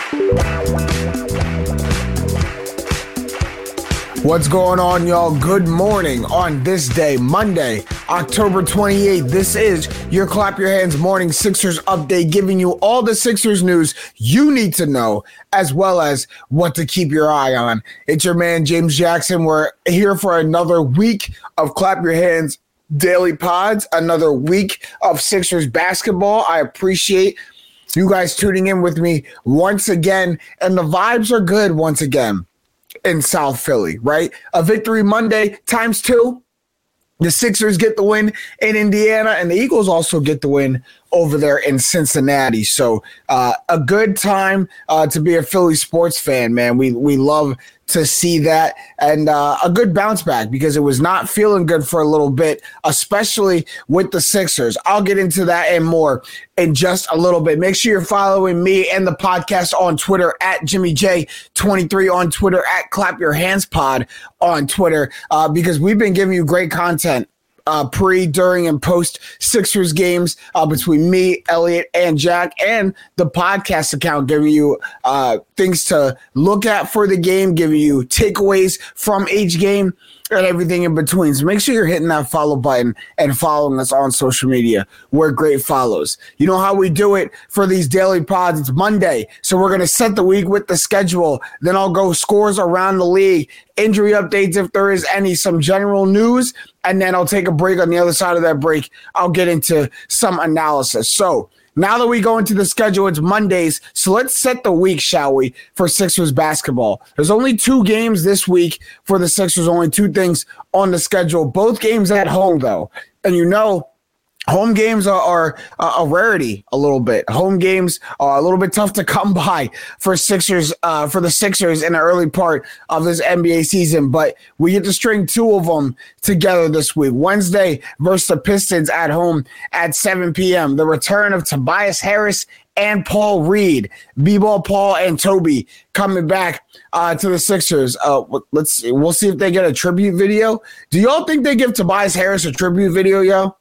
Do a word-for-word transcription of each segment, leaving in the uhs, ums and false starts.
What's going on, y'all? Good morning on this day, Monday, October twenty-eighth. This is your Clap Your Hands Morning Sixers update, giving you all the Sixers news you need to know, as well as what to keep your eye on. It's your man, James Jackson. We're here for another week of Clap Your Hands daily pods, another week of Sixers basketball. I appreciate you guys tuning in with me once again, and the vibes are good once again in South Philly, right? A victory Monday times two. The Sixers get the win in Indiana, and the Eagles also get the win over there in Cincinnati. So uh, a good time uh, to be a Philly sports fan, man. We we love to see that, and uh, a good bounce back because it was not feeling good for a little bit, especially with the Sixers. I'll get into that and more in just a little bit. Make sure you're following me and the podcast on Twitter at Jimmy J twenty-three on Twitter, at Clap Your Hands Pod on Twitter, uh, because we've been giving you great content Uh, pre, during, and post Sixers games uh, between me, Elliot, and Jack, and the podcast account, giving you uh, things to look at for the game, giving you takeaways from each game, and everything in between. So make sure you're hitting that follow button and following us on social media. We're great follows. You know how we do it for these daily pods. It's Monday, so we're going to set the week with the schedule. Then I'll go scores around the league, injury updates if there is any, some general news, and then I'll take a break. On the other side of that break, I'll get into some analysis. So now that we go into the schedule, it's Mondays, so let's set the week, shall we, for Sixers basketball. There's only two games this week for the Sixers, only two things on the schedule. Both games at home, though. And you know, home games are, are uh, a rarity a little bit. Home games are a little bit tough to come by for Sixers, uh, for the Sixers in the early part of this N B A season. But we get to string two of them together this week. Wednesday versus the Pistons at home at seven p.m. The return of Tobias Harris and Paul Reed, B-Ball Paul and Toby coming back uh, to the Sixers. Uh, let's see. We'll see if they get a tribute video. Do y'all think they give Tobias Harris a tribute video, yo?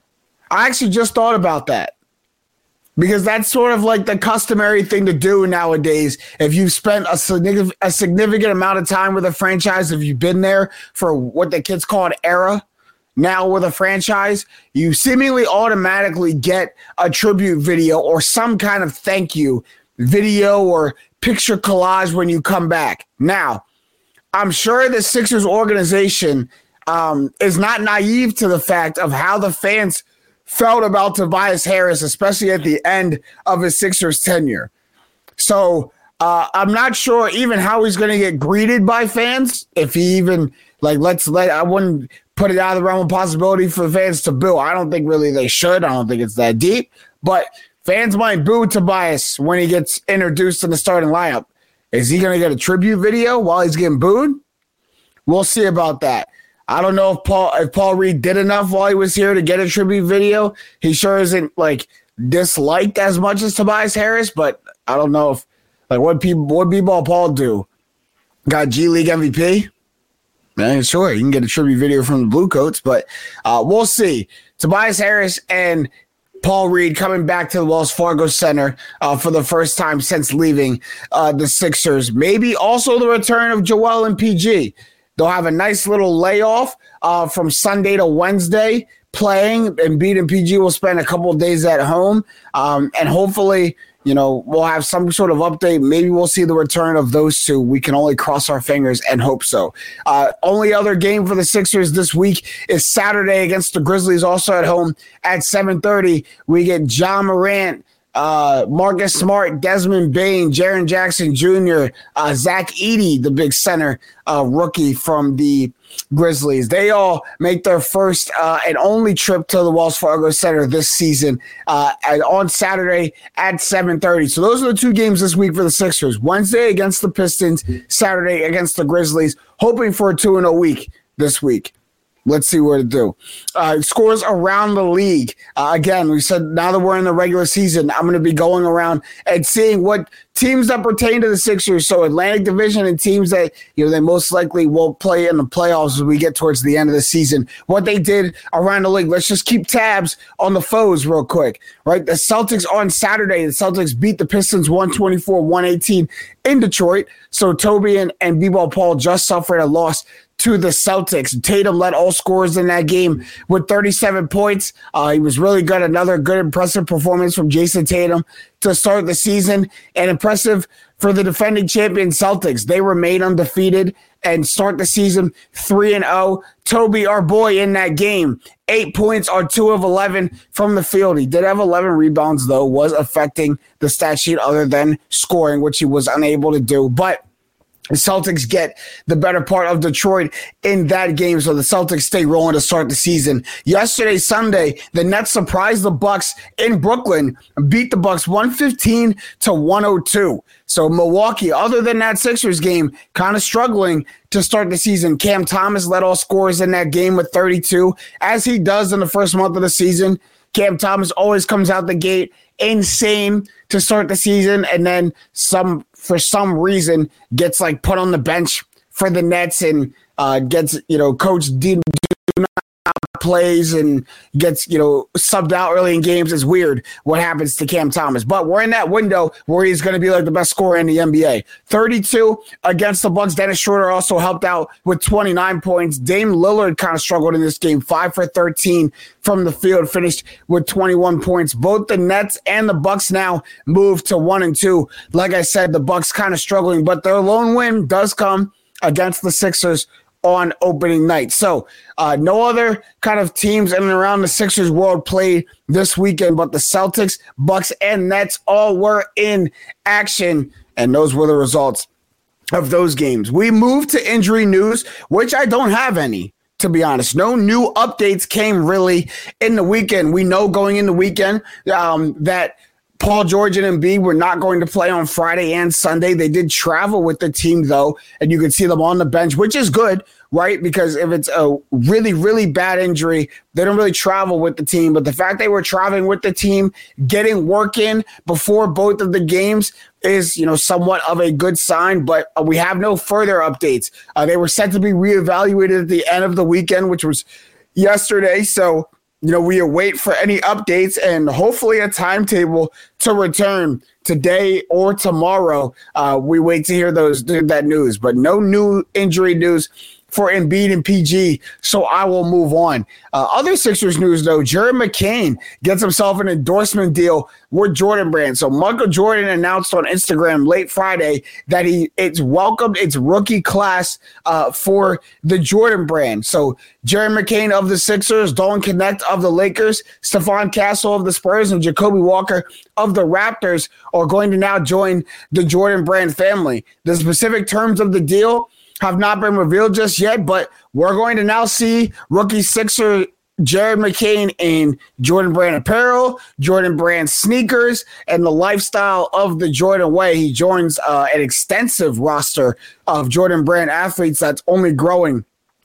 I actually just thought about that because that's sort of like the customary thing to do nowadays. If you've spent a significant, a significant amount of time with a franchise, if you've been there for what the kids call an era, now with a franchise, you seemingly automatically get a tribute video or some kind of thank you video or picture collage when you come back. Now, I'm sure the Sixers organization um, is not naive to the fact of how the fans felt about Tobias Harris, especially at the end of his Sixers tenure. So uh, I'm not sure even how he's going to get greeted by fans. If he even, like, let's let, I wouldn't put it out of the realm of possibility for fans to boo. I don't think really they should. I don't think it's that deep. But fans might boo Tobias when he gets introduced in the starting lineup. Is he going to get a tribute video while he's getting booed? We'll see about that. I don't know if Paul if Paul Reed did enough while he was here to get a tribute video. He sure isn't like disliked as much as Tobias Harris, but I don't know if like what people what B-Ball Paul do. Got G League M V P? Man, sure, you can get a tribute video from the Blue Coats, but uh, we'll see. Tobias Harris and Paul Reed coming back to the Wells Fargo Center uh, for the first time since leaving uh, the Sixers. Maybe also the return of Joel and P G. They'll have a nice little layoff uh, from Sunday to Wednesday playing, and Beat and P G will spend a couple of days at home. Um, and hopefully, you know, we'll have some sort of update. Maybe we'll see the return of those two. We can only cross our fingers and hope so. Uh, only other game for the Sixers this week is Saturday against the Grizzlies, also at home at seven thirty. We get Ja Morant, Uh, Marcus Smart, Desmond Bane, Jaren Jackson Junior, uh, Zach Edey, the big center uh, rookie from the Grizzlies. They all make their first uh, and only trip to the Wells Fargo Center this season uh, on Saturday at seven thirty. So those are the two games this week for the Sixers. Wednesday against the Pistons, Saturday against the Grizzlies, hoping for a two and oh week this week. Let's see what it do. Uh, scores around the league. Uh, again, we said now that we're in the regular season, I'm going to be going around and seeing what teams that pertain to the Sixers, so Atlantic Division and teams that, you know, they most likely won't play in the playoffs as we get towards the end of the season, what they did around the league. Let's just keep tabs on the foes real quick, right? The Celtics on Saturday, the Celtics beat the Pistons one twenty-four one eighteen in Detroit. So Toby and, and B-Ball Paul just suffered a loss to the Celtics. Tatum led all scorers in that game with thirty-seven points. Uh, he was really good. Another good, impressive performance from Jason Tatum to start the season, and impressive for the defending champion Celtics. They remain undefeated and start the season three and oh. Toby, our boy, in that game, eight points on two of eleven from the field. He did have eleven rebounds, though, was affecting the stat sheet other than scoring, which he was unable to do. But the Celtics get the better part of Detroit in that game, so the Celtics stay rolling to start the season. Yesterday, Sunday, the Nets surprised the Bucks in Brooklyn, beat the Bucks one fifteen to one oh two. So Milwaukee, other than that Sixers game, kind of struggling to start the season. Cam Thomas led all scorers in that game with thirty-two, as he does in the first month of the season. Cam Thomas always comes out the gate insane to start the season, and then some for some reason gets like put on the bench for the Nets and uh, gets, you know, Coach Dean plays and gets, you know, subbed out early in games. It's weird what happens to Cam Thomas. But we're in that window where he's going to be like the best scorer in the N B A. thirty-two against the Bucks. Dennis Schroeder also helped out with twenty-nine points. Dame Lillard kind of struggled in this game. five for thirteen from the field, finished with twenty-one points. Both the Nets and the Bucks now move to one and two. Like I said, the Bucks kind of struggling, but their lone win does come against the Sixers on opening night. So uh, no other kind of teams in and around the Sixers world played this weekend, but the Celtics, Bucks, and Nets all were in action, and those were the results of those games. We moved to injury news, which I don't have any, to be honest. No new updates came really in the weekend. We know going in the weekend um, that Paul George and Embiid were not going to play on Friday and Sunday. They did travel with the team, though, and you could see them on the bench, which is good, right? Because if it's a really, really bad injury, they don't really travel with the team. But the fact they were traveling with the team, getting work in before both of the games is, you know, somewhat of a good sign. But uh, we have no further updates. Uh, they were set to be reevaluated at the end of the weekend, which was yesterday. So, you know, we await for any updates and hopefully a timetable to return today or tomorrow. Uh, we wait to hear those that news, but no new injury news for Embiid and P G, so I will move on. Uh, other Sixers news, though, Jared McCain gets himself an endorsement deal with Jordan Brand. So Michael Jordan announced on Instagram late Friday that he it's welcomed its rookie class uh, for the Jordan Brand. So Jared McCain of the Sixers, Dalton Knecht of the Lakers, Stephon Castle of the Spurs, and Jacoby Walker of the Raptors are going to now join the Jordan Brand family. The specific terms of the deal have not been revealed just yet, but we're going to now see rookie Sixer Jared McCain in Jordan Brand apparel, Jordan Brand sneakers, and the lifestyle of the Jordan way. He joins uh, an extensive roster of Jordan Brand athletes that's only growing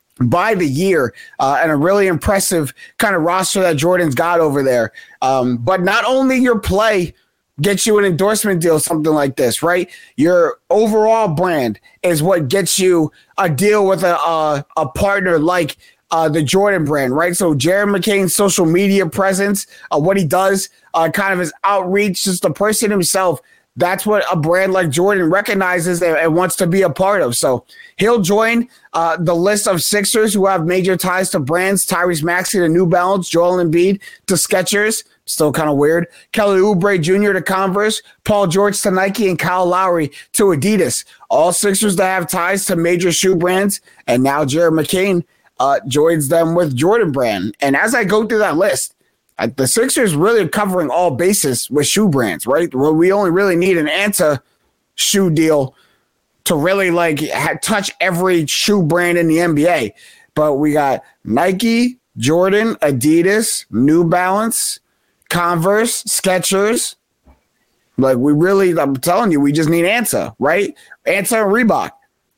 by the year, uh, and a really impressive kind of roster that Jordan's got over there. Um, but not only your play gets you an endorsement deal, something like this, right? Your overall brand is what gets you a deal with a a, a partner like uh, the Jordan Brand, right? So Jared McCain's social media presence, uh, what he does, uh, kind of his outreach, just the person himself, that's what a brand like Jordan recognizes and, and wants to be a part of. So he'll join uh, the list of Sixers who have major ties to brands: Tyrese Maxey to New Balance, Joel Embiid to Skechers. Still kind of weird. Kelly Oubre Junior to Converse, Paul George to Nike, and Kyle Lowry to Adidas. All Sixers that have ties to major shoe brands, and now Jared McCain uh, joins them with Jordan Brand. And as I go through that list, I, the Sixers really are covering all bases with shoe brands, right? Well, we only really need an Anta shoe deal to really like ha- touch every shoe brand in the N B A. But we got Nike, Jordan, Adidas, New Balance, Converse, Skechers. Like, we really, I'm telling you, we just need Anta, right? Anta and Reebok.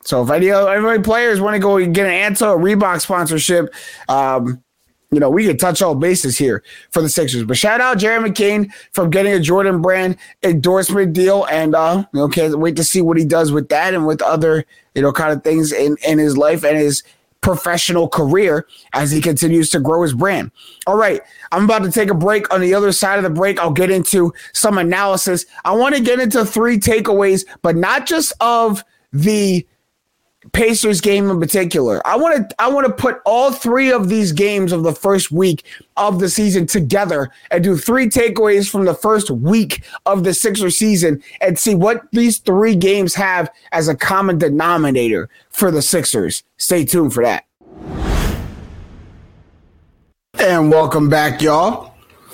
So if any other any players want to go get an Anta or Reebok sponsorship, um, you know, we can touch all bases here for the Sixers. But shout out Jared McCain from getting a Jordan Brand endorsement deal. And, uh, you know, can't wait to see what he does with that and with other, you know, kind of things in, in his life and his professional career as he continues to grow his brand. All right, I'm about to take a break. On the other side of the break, I'll get into some analysis. I want to get into three takeaways, but not just of the Pacers game in particular. I want to I want to put all three of these games of the first week of the season together and do three takeaways from the first week of the Sixers season and see what these three games have as a common denominator for the Sixers. Stay tuned for that. And welcome back, y'all.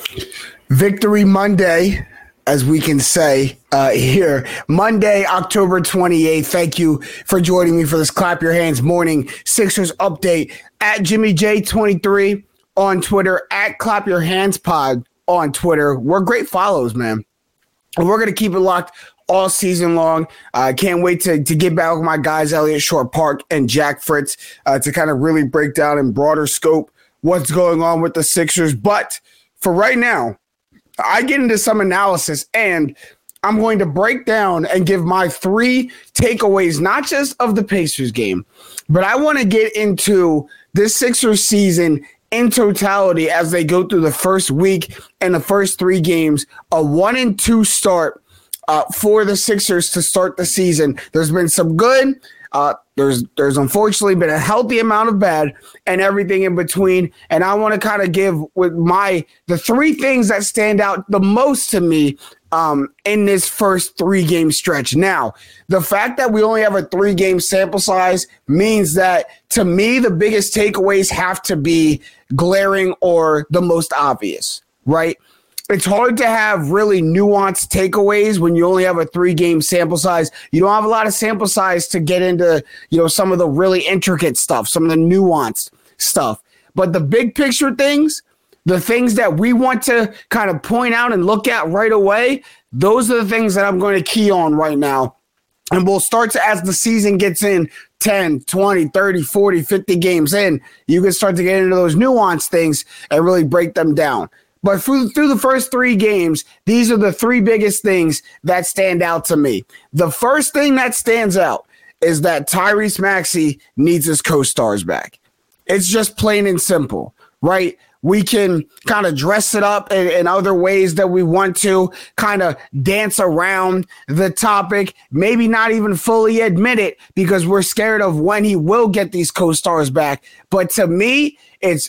Victory Monday, as we can say uh, here. Monday, October twenty-eighth. Thank you for joining me for this Clap Your Hands morning Sixers update. At Jimmy J twenty-three on Twitter, at Clap Your Hands Pod on Twitter. We're great follows, man. And we're going to keep it locked all season long. I uh, can't wait to, to get back with my guys, Elliot Short Park and Jack Fritz, uh, to kind of really break down in broader scope what's going on with the Sixers. But for right now, I get into some analysis, and I'm going to break down and give my three takeaways, not just of the Pacers game, but I want to get into this Sixers season in totality as they go through the first week and the first three games, a one and two start uh, for the Sixers to start the season. There's been some good. Uh, there's there's unfortunately been a healthy amount of bad and everything in between. And I want to kind of give with my the three things that stand out the most to me um, in this first three game stretch. Now, the fact that we only have a three game sample size means that to me, the biggest takeaways have to be glaring or the most obvious, right? It's hard to have really nuanced takeaways when you only have a three-game sample size. You don't have a lot of sample size to get into, you know, some of the really intricate stuff, some of the nuanced stuff. But the big picture things, the things that we want to kind of point out and look at right away, those are the things that I'm going to key on right now. And we'll start to, as the season gets in, ten, twenty, thirty, forty, fifty games in, you can start to get into those nuanced things and really break them down. But through, through the first three games, these are the three biggest things that stand out to me. The first thing that stands out is that Tyrese Maxey needs his co-stars back. It's just plain and simple, right? We can kind of dress it up in, in other ways that we want to, kind of dance around the topic, maybe not even fully admit it because we're scared of when he will get these co-stars back. But to me, it's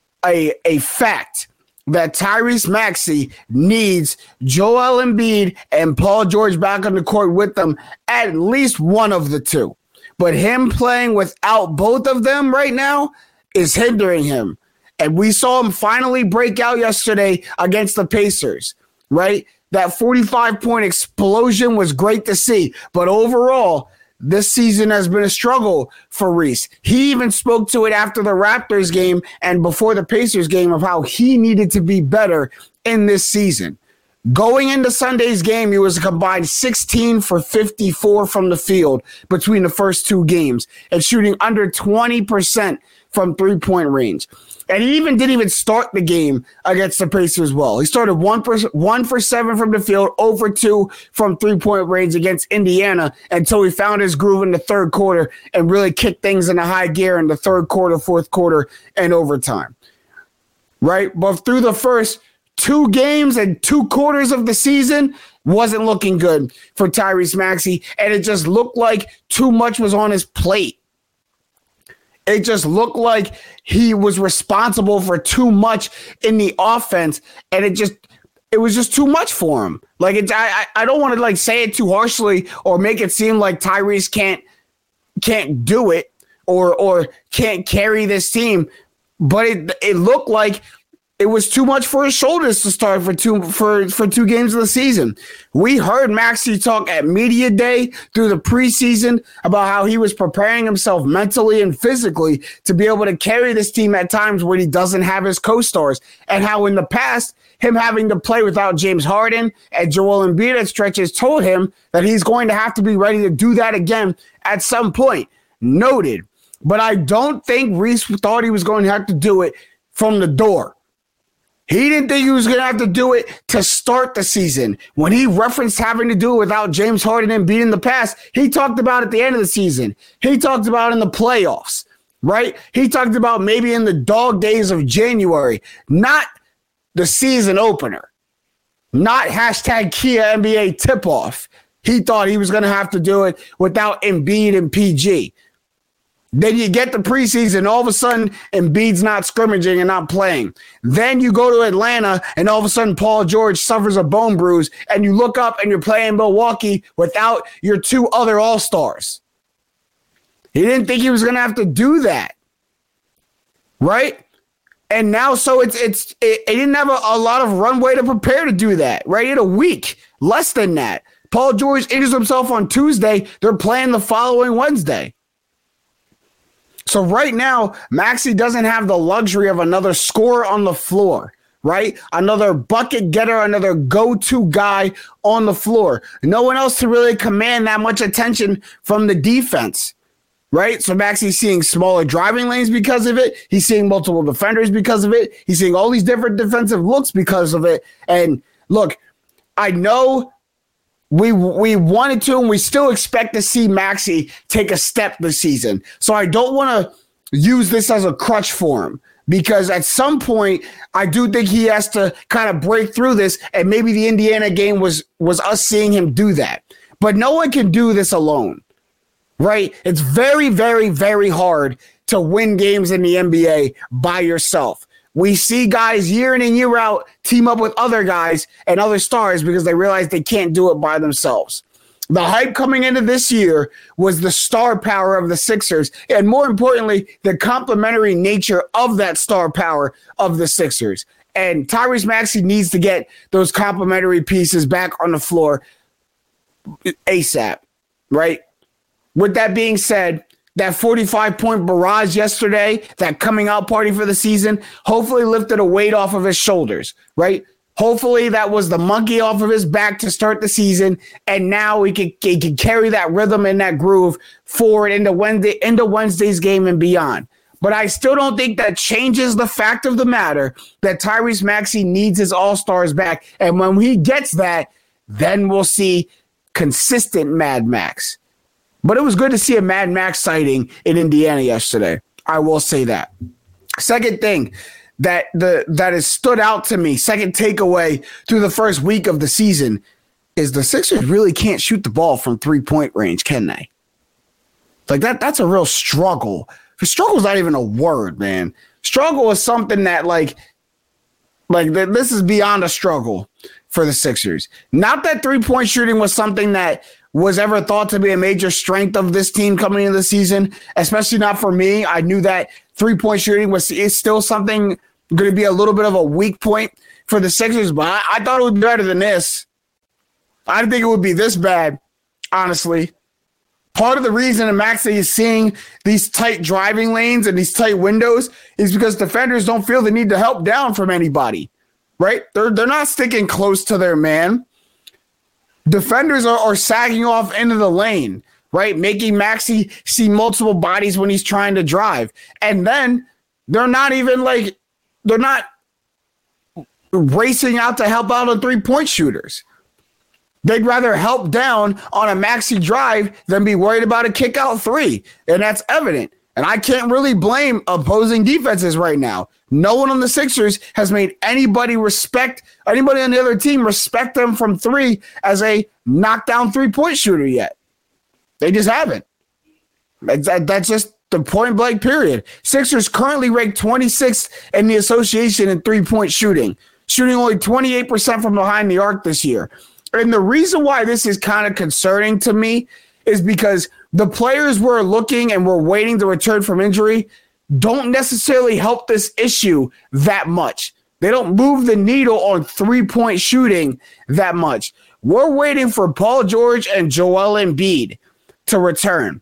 a, a fact that Tyrese Maxey needs Joel Embiid and Paul George back on the court with them, at least one of the two. But him playing without both of them right now is hindering him. And we saw him finally break out yesterday against the Pacers, right? That forty-five point explosion was great to see. But overall, this season has been a struggle for Reese. He even spoke to it after the Raptors game and before the Pacers game of how he needed to be better in this season. Going into Sunday's game, he was a combined sixteen for fifty-four from the field between the first two games and shooting under twenty percent from three-point range. And he even didn't even start the game against the Pacers well. He started one for, one for seven from the field, zero for two from three-point range against Indiana until he found his groove in the third quarter and really kicked things into high gear in the third quarter, fourth quarter, and overtime. Right? But through the first two games and two quarters of the season, wasn't looking good for Tyrese Maxey, and it just looked like too much was on his plate. It just looked like he was responsible for too much in the offense, and it just it was just too much for him. Like it, I I don't want to like say it too harshly or make it seem like Tyrese can't can't do it or or can't carry this team, but it it looked like it was too much for his shoulders to start for two for, for two games of the season. We heard Maxey talk at media day through the preseason about how he was preparing himself mentally and physically to be able to carry this team at times when he doesn't have his co-stars, and how in the past, him having to play without James Harden and Joel Embiid at stretches told him that he's going to have to be ready to do that again at some point. Noted. But I don't think Reese thought he was going to have to do it from the door. He didn't think he was going to have to do it to start the season. When he referenced having to do it without James Harden and Embiid in the past, he talked about at the end of the season. He talked about in the playoffs, right? He talked about maybe in the dog days of January, not the season opener, not hashtag Kia N B A tip-off. He thought he was going to have to do it without Embiid and P G. Then you get the preseason, all of a sudden, Embiid's not scrimmaging and not playing. Then you go to Atlanta, and all of a sudden, Paul George suffers a bone bruise, and you look up and you're playing Milwaukee without your two other All-Stars. He didn't think he was going to have to do that, right? And now, so it's it's it, it didn't have a, a lot of runway to prepare to do that, right? In a week, less than that. Paul George injures himself on Tuesday. They're playing the following Wednesday. So right now, Maxey doesn't have the luxury of another scorer on the floor, right? Another bucket getter, another go-to guy on the floor. No one else to really command that much attention from the defense, right? So Maxey's seeing smaller driving lanes because of it. He's seeing multiple defenders because of it. He's seeing all these different defensive looks because of it. And look, I know We we wanted to, and we still expect to see Maxey take a step this season. So I don't want to use this as a crutch for him, because at some point I do think he has to kind of break through this, and maybe the Indiana game was was us seeing him do that. But no one can do this alone, right? It's very, very, very hard to win games in the N B A by yourself. We see guys year in and year out team up with other guys and other stars because they realize they can't do it by themselves. The hype coming into this year was the star power of the Sixers, and more importantly, the complementary nature of that star power of the Sixers. And Tyrese Maxey needs to get those complementary pieces back on the floor ASAP, right? With that being said, that forty-five point barrage yesterday, that coming out party for the season, hopefully lifted a weight off of his shoulders, right? Hopefully that was the monkey off of his back to start the season, and now he can, he can carry that rhythm and that groove forward into Wednesday, into Wednesday's game and beyond. But I still don't think that changes the fact of the matter that Tyrese Maxey needs his all-stars back, and when he gets that, then we'll see consistent Mad Max. But it was good to see a Mad Max sighting in Indiana yesterday. I will say that. Second thing that the that has stood out to me, second takeaway through the first week of the season, is the Sixers really can't shoot the ball from three-point range, can they? Like that, that's a real struggle. Struggle is not even a word, man. Struggle is something that, like, like this is beyond a struggle for the Sixers. Not that three-point shooting was something that was ever thought to be a major strength of this team coming into the season, especially not for me. I knew that three-point shooting was is still something going to be a little bit of a weak point for the Sixers, but I, I thought it would be better than this. I didn't think it would be this bad, honestly. Part of the reason that Maxey is seeing these tight driving lanes and these tight windows is because defenders don't feel the need to help down from anybody, right? They're, they're not sticking close to their man. Defenders are, are sagging off into the lane, right? Making Maxey see multiple bodies when he's trying to drive. And then they're not even like, they're not racing out to help out on three-point shooters. They'd rather help down on a Maxey drive than be worried about a kick out three. And that's evident. And I can't really blame opposing defenses right now. No one on the Sixers has made anybody respect, anybody on the other team respect them from three as a knockdown three-point shooter yet. They just haven't. That's just the point blank period. Sixers currently ranked twenty-sixth in the association in three-point shooting, shooting only twenty-eight percent from behind the arc this year. And the reason why this is kind of concerning to me is because the players we're looking and we're waiting to return from injury don't necessarily help this issue that much. They don't move the needle on three-point shooting that much. We're waiting for Paul George and Joel Embiid to return.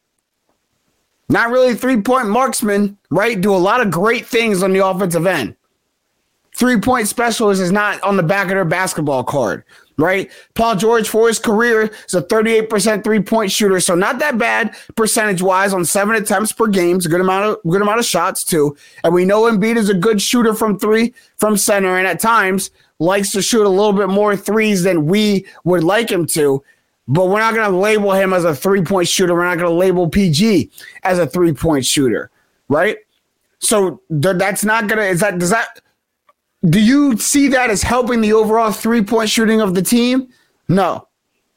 Not really three-point marksmen, right? Do a lot of great things on the offensive end. Three-point specialist is not on the back of their basketball card, right? Paul George, for his career, is a thirty-eight percent three-point shooter, so not that bad percentage-wise on seven attempts per game. It's a good amount of good amount of shots, too. And we know Embiid is a good shooter from three, from center, and at times likes to shoot a little bit more threes than we would like him to. But we're not going to label him as a three-point shooter. We're not going to label P G as a three-point shooter, right? So th- that's not going to – is that – does that – do you see that as helping the overall three-point shooting of the team? No.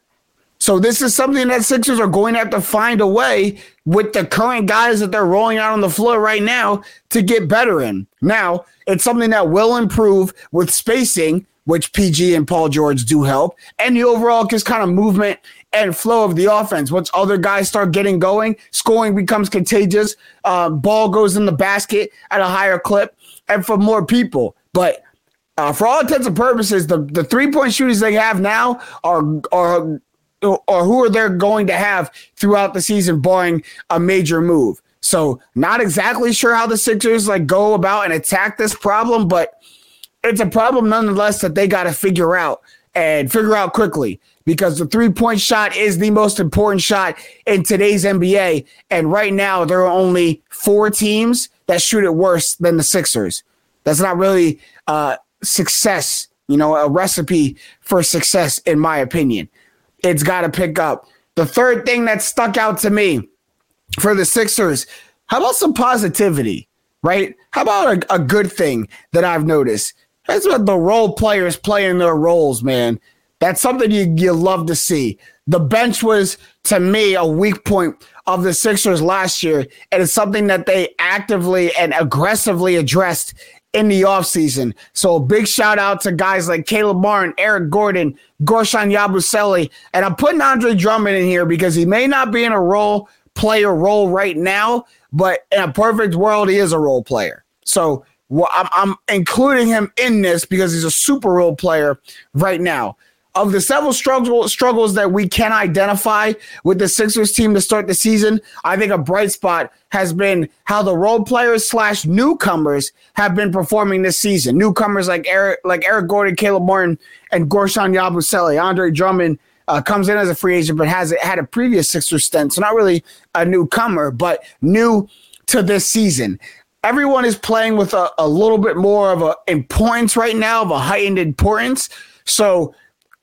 So this is something that Sixers are going to have to find a way with the current guys that they're rolling out on the floor right now to get better in. Now, it's something that will improve with spacing, which P G and Paul George do help, and the overall just kind of movement and flow of the offense. Once other guys start getting going, scoring becomes contagious, uh, ball goes in the basket at a higher clip, and for more people. But uh, for all intents and purposes, the, the three-point shooters they have now are are or who are they going to have throughout the season, barring a major move. So not exactly sure how the Sixers like go about and attack this problem, but it's a problem nonetheless that they got to figure out and figure out quickly, because the three-point shot is the most important shot in today's N B A. And right now there are only four teams that shoot it worse than the Sixers. That's not really uh, success, you know, a recipe for success, in my opinion. It's got to pick up. The third thing that stuck out to me for the Sixers, how about some positivity, right? How about a, a good thing that I've noticed? That's what the role players playing their roles, man. That's something you, you love to see. The bench was, to me, a weak point of the Sixers last year, and it's something that they actively and aggressively addressed in the offseason. So a big shout out to guys like Caleb Martin, Eric Gordon, Guerschon Yabusele, and I'm putting Andre Drummond in here because he may not be in a role player role right now, but in a perfect world, he is a role player. So well, I'm, I'm including him in this because he's a super role player right now. Of the several struggle, struggles that we can identify with the Sixers team to start the season, I think a bright spot has been how the role players slash newcomers have been performing this season. Newcomers like Eric, like Eric Gordon, Caleb Martin, and Guerschon Yabusele. Andre Drummond uh, comes in as a free agent, but has had a previous Sixers stint, so not really a newcomer, but new to this season. Everyone is playing with a, a little bit more of a importance right now, of a heightened importance. So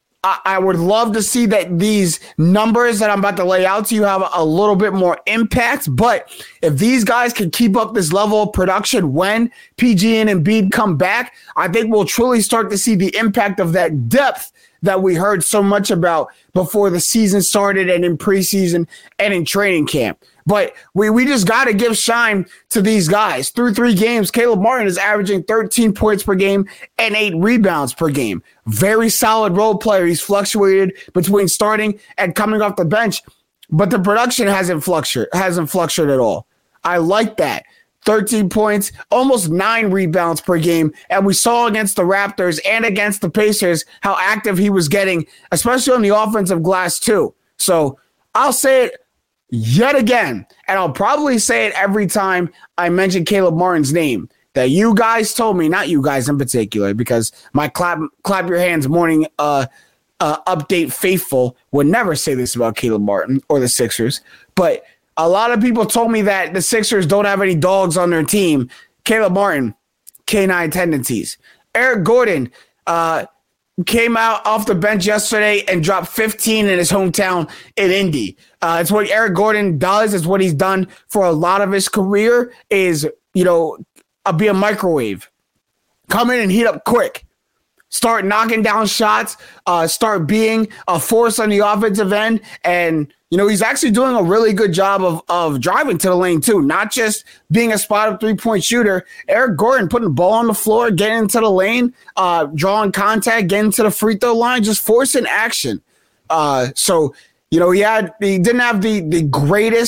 I would love to see that these numbers that I'm about to lay out to you have a little bit more impact. But if these guys can keep up this level of production when P G and Embiid come back, I think we'll truly start to see the impact of that depth that we heard so much about before the season started and in preseason and in training camp. But we, we just got to give shine to these guys. Through three games, Caleb Martin is averaging thirteen points per game and eight rebounds per game. Very solid role player. He's fluctuated between starting and coming off the bench, but the production hasn't fluctuated, hasn't fluctuated at all. I like that. thirteen points, almost nine rebounds per game. And we saw against the Raptors and against the Pacers how active he was getting, especially on the offensive glass too. So I'll say it yet again, and I'll probably say it every time I mention Caleb Martin's name, that you guys told me, not you guys in particular, because my clap clap your hands morning uh, uh, update faithful would never say this about Caleb Martin or the Sixers, but a lot of people told me that the Sixers don't have any dogs on their team. Caleb Martin, canine tendencies. Eric Gordon uh, came out off the bench yesterday and dropped fifteen in his hometown in Indy. Uh, it's what Eric Gordon does. It's what he's done for a lot of his career is, you know, uh, be a microwave. Come in and heat up quick. Start knocking down shots. Uh, start being a force on the offensive end. And, you know, he's actually doing a really good job of, of driving to the lane, too. Not just being a spot-up three-point shooter. Eric Gordon putting the ball on the floor, getting into the lane, uh, drawing contact, getting to the free throw line, just forcing action. Uh, so, you know, he had he didn't have the, the greatest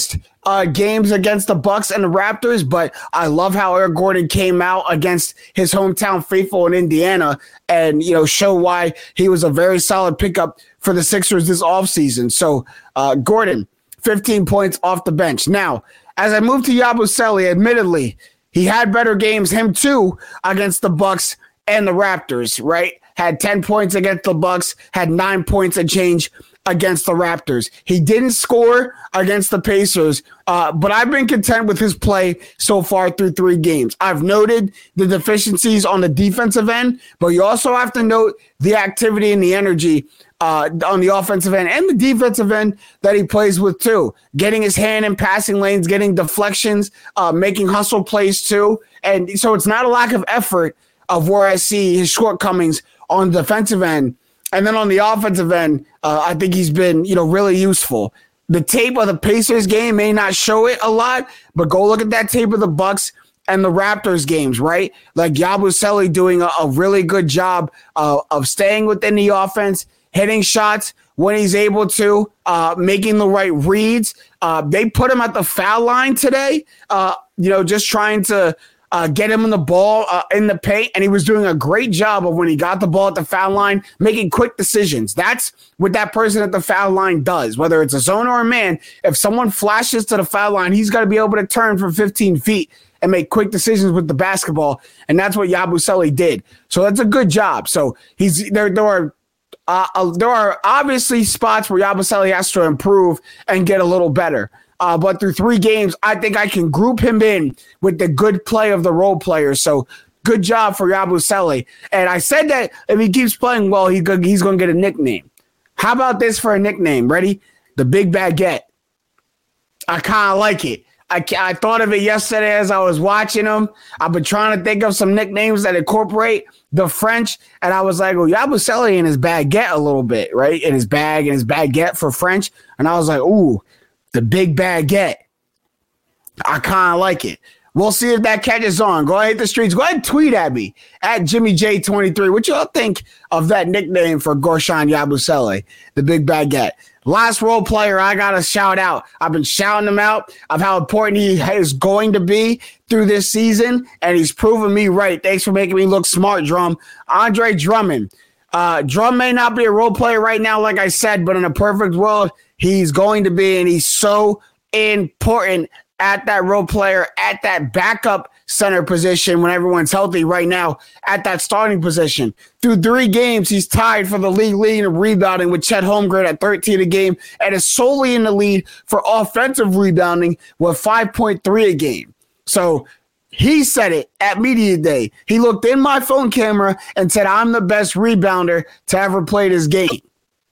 uh, games against the Bucks and the Raptors, but I love how Eric Gordon came out against his hometown faithful in Indiana and, you know, show why he was a very solid pickup for the Sixers this offseason. So uh, Gordon, fifteen points off the bench. Now, as I move to Yabusele, admittedly, he had better games, him too, against the Bucks and the Raptors, right? Had ten points against the Bucks, had nine points and change against the Raptors. He didn't score against the Pacers, uh, but I've been content with his play so far through three games. I've noted the deficiencies on the defensive end, but you also have to note the activity and the energy uh, on the offensive end and the defensive end that he plays with too. Getting his hand in passing lanes, getting deflections, uh, making hustle plays too. And so it's not a lack of effort of where I see his shortcomings on the defensive end. And then on the offensive end, uh, I think he's been, you know, really useful. The tape of the Pacers game may not show it a lot, but go look at that tape of the Bucks and the Raptors games, right? Like Yabusele doing a, a really good job uh, of staying within the offense, hitting shots when he's able to, uh, making the right reads. Uh, they put him at the foul line today, uh, you know, just trying to Uh, get him in the ball uh, in the paint, and he was doing a great job of when he got the ball at the foul line, making quick decisions. That's what that person at the foul line does, whether it's a zone or a man. If someone flashes to the foul line, he's got to be able to turn from fifteen feet and make quick decisions with the basketball, and that's what Yabusele did. So that's a good job. So he's there. There are uh, uh, there are obviously spots where Yabusele has to improve and get a little better. Uh, but through three games, I think I can group him in with the good play of the role players. So good job for Yabusele. And I said that if he keeps playing well, he, he's going to get a nickname. How about this for a nickname? Ready? The Big Baguette. I kind of like it. I, I thought of it yesterday as I was watching him. I've been trying to think of some nicknames that incorporate the French. And I was like, well, Yabusele in his baguette a little bit, right? In his bag and his baguette for French. And I was like, ooh. The Big Baguette. I kind of like it. We'll see if that catches on. Go ahead hit the streets. Go ahead and tweet at me at Jimmy J twenty-three. What y'all think of that nickname for Guerschon Yabusele, the Big Baguette? Last role player I got to shout out. I've been shouting him out of how important he is going to be through this season, and he's proven me right. Thanks for making me look smart, Drum. Andre Drummond. Uh, Drum may not be a role player right now, like I said, but in a perfect world, he's going to be, and he's so important at that role player, at that backup center position when everyone's healthy right now, at that starting position. Through three games, he's tied for the league lead in rebounding with Chet Holmgren at thirteen a game and is solely in the lead for offensive rebounding with five point three a game. So he said it at Media Day. He looked in my phone camera and said, I'm the best rebounder to ever play this game.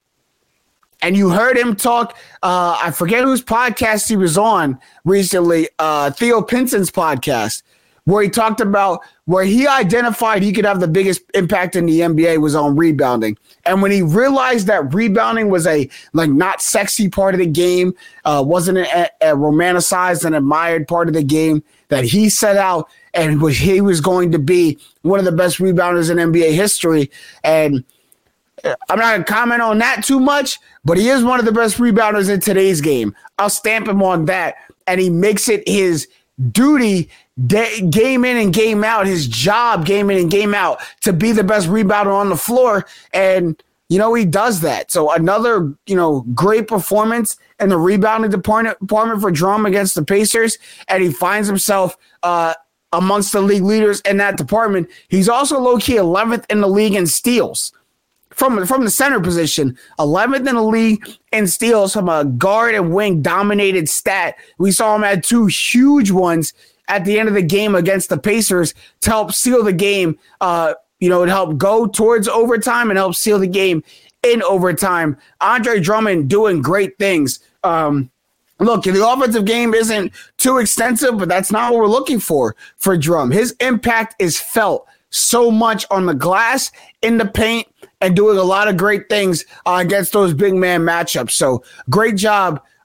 And you heard him talk, uh, I forget whose podcast he was on recently, uh, Theo Pinson's podcast, where he talked about where he identified he could have the biggest impact in the N B A was on rebounding. And when he realized that rebounding was a like not sexy part of the game, uh, wasn't a, a romanticized and admired part of the game, that he set out and was, he was going to be one of the best rebounders in N B A history. And I'm not going to comment on that too much, but he is one of the best rebounders in today's game. I'll stamp him on that. And he makes it his duty day, game in and game out, his job game in and game out to be the best rebounder on the floor. And, you know, he does that. So another, you know, great performance in the rebounding department, department for Drum against the Pacers. And he finds himself uh, amongst the league leaders in that department. He's also low-key eleventh in the league in steals. From, from the center position, eleventh in the league in steals from a guard and wing dominated stat. We saw him add two huge ones at the end of the game against the Pacers to help seal the game. Uh, you know, it helped go towards overtime and help seal the game in overtime. Andre Drummond doing great things. Um, look, the offensive game isn't too extensive, but that's not what we're looking for for Drum. His impact is felt so much on the glass, in the paint, and doing a lot of great things uh, against those big man matchups. So great job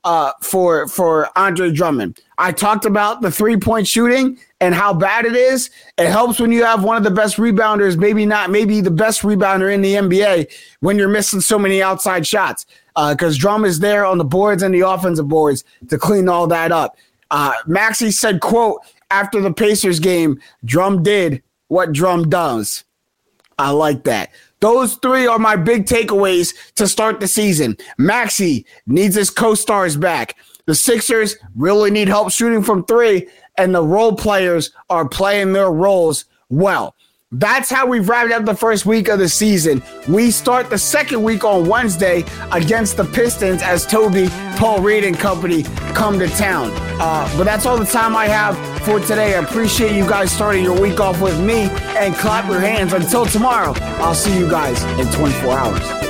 uh, for for Andre Drummond. I talked about the three-point shooting and how bad it is. It helps when you have one of the best rebounders, maybe not, maybe the best rebounder in the N B A, when you're missing so many outside shots, because uh, Drum is there on the boards and the offensive boards to clean all that up. Uh, Maxey said, quote, after the Pacers game, Drum did what Drum does. I like that. Those three are my big takeaways to start the season. Maxey needs his co-stars back. The Sixers really need help shooting from three, and the role players are playing their roles well. That's how we've wrapped up the first week of the season. We start the second week on Wednesday against the Pistons as Toby, Paul Reed, and company come to town. Uh, but that's all the time I have for today. I appreciate you guys starting your week off with me, and clap your hands. Until tomorrow, I'll see you guys in twenty-four hours.